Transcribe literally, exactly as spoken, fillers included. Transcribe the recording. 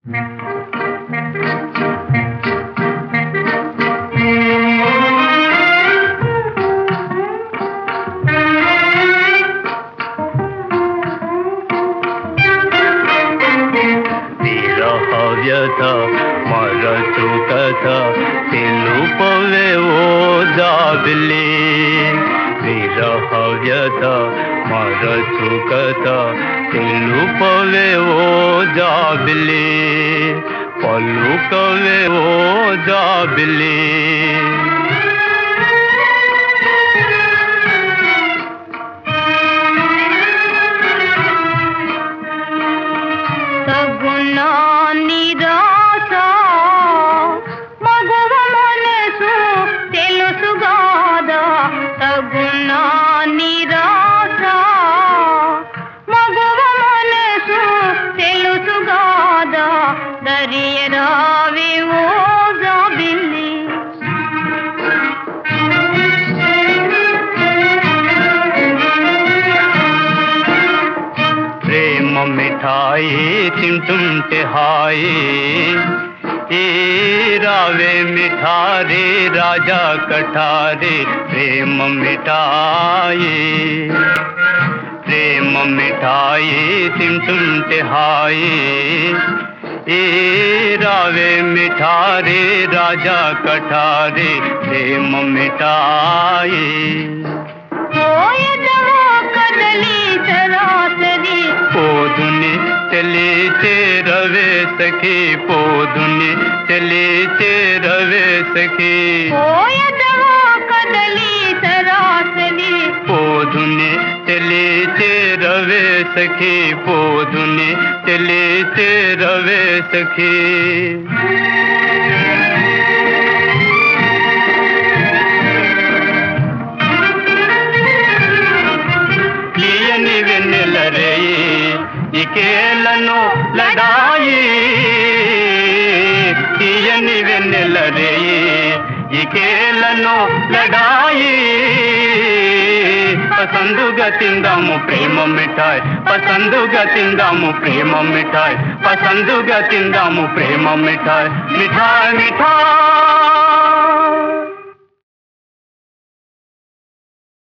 వ్యథ మరచు కథ తెలుపవే ఓ జాబిలి విరహ వ్యథ మరచు కథ తెలుపవే ఓ జాబిలి పలుకవే ఓ జాబిలి మిఠాయి తింటుంటే హాయి ఏ రావే మిఠారే రాజా కఠారే ప్రేమ మిఠాయి ప్రేమ మిఠాయి తింటుంటే హాయి ఏ రావే మిఠారే రాజా కఠారే ప్రేమ మిఠాయి పోదుని చలి చేరవే సఖీ పోదుని చలి చేరవే సఖీ పోదుని చలి చేరవే సఖీ పోదుని చలి చేరవే సఖీ ఇకేలను లడాయి తీయని వెన్నెల రేయి ఇకేలను లడాయి పసందుగా తిందాము ప్రేమ మిఠాయి పసందుగా తిందాము ప్రేమ మిఠాయి పసందుగా తిందాము ప్రేమ మిఠాయి మిఠాయి మిఠాయి